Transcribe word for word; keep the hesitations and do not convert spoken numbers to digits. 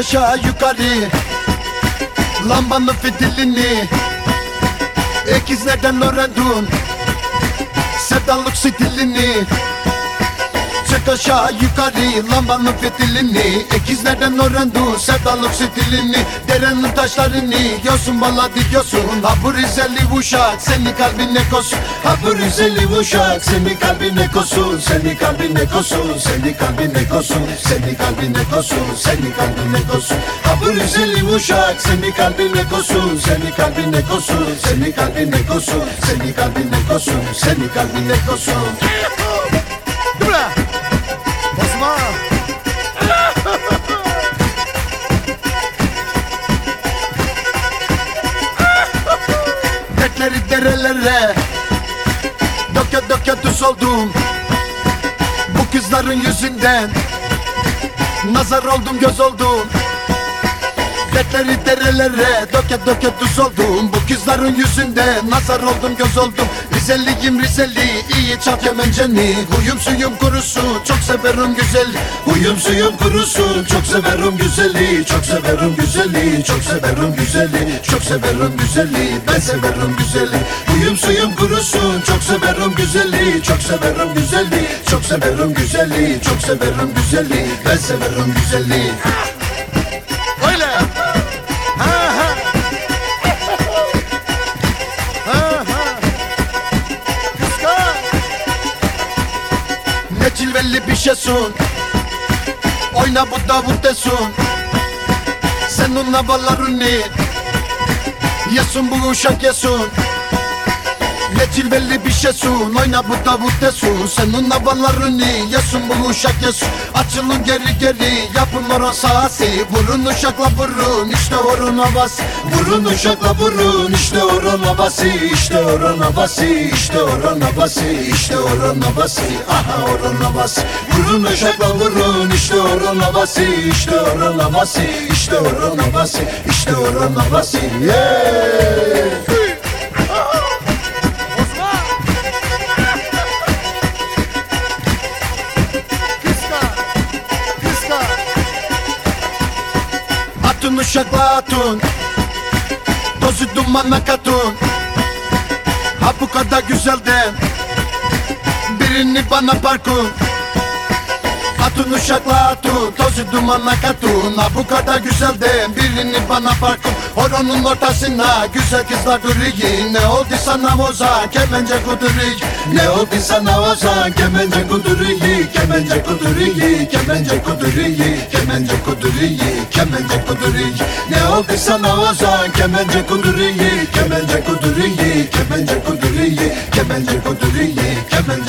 aşağı yukarı lambanın fitilini, ikizlerden öğrendim sevdalık stilini. Çık aşağı yukarı lambanın fitilini, ikizlerden öğrendim sevdalık stilini. Derenin taşlarını yosun baladı yosun. Ha bu Rizeli uşak seni kalbine kosun. Ha bu Rizeli uşak seni kalbine kosun. Seni kalbine kosun, seni kalbine kosun. Seni kalbine kosun, seni kalbine kosun. Ha bu Rizeli uşak seni kalbine kosun. Seni kalbine kosun, seni kalbine kosun. Seni kalbine kosun, seni kalbine kosun. Dura Basma Dertleri derelere döke döke tuz oldum bu kızların yüzünden. Nazar oldum göz oldum. Dertleri derelere döke döke tuz oldum bu kızların yüzünden. Nazar oldum göz oldum. Rizeliyim Rizeli, iyi çal kemenceni. Huyum suyum kurusun, çok severim güzeli. Huyum suyum kurusun, çok severim güzeli. Çok severim güzeli, çok severim güzeli. Çok severim güzeli, ben severim güzeli. Huyum suyum kurusun, çok severim güzeli. Çok severim güzeli, çok severim güzeli. Çok severim güzeli, ben severim güzeli. Öyle Ha ha Ha ha Kıskan Ne cilvelli bir şeysun, oyna bu Davut desun. Sen onun havalarını yesun, bu uşak yesun. Ne cilvelli bir şeysun, oyna bu Davut desun. Sen onun havalarını yesun, bu uşak yesun. Açılın geri geri, yapın oran sahası. Vurun uşakla vurun, işte oran havası. Vurun uşakla vurun, işte oran havası. İşte oran havası, işte oran havası. İşte oran havası, aha oran havası. Vurun uşakla vurun, işte oran havası. İşte oran havası, işte oran havası. İşte oran havası, yeah. Basma Kıskan Kıskan Atın uşakla atın, tozu dumana katın. Ha bu kadar güzelden birini bana parkın. Atın uşakla atın, tozu dumana katın. Ha bu kadar güzelden birini bana parkın. Horonun ortasına güzel kızlar duruyor. Ne oldu sana Ozan, kemence kuduruyor. Ne oldu sana Ozan, kemence kuduruyor. Kemence kuduruyor, kemence kuduruyor. Kemence kuduruyor, kemence kuduruyor. Ne oldu sana Ozan, kemence kuduruyor. Kemence kuduruyor, kemence kuduruyor. Kemence kuduruyor, kemence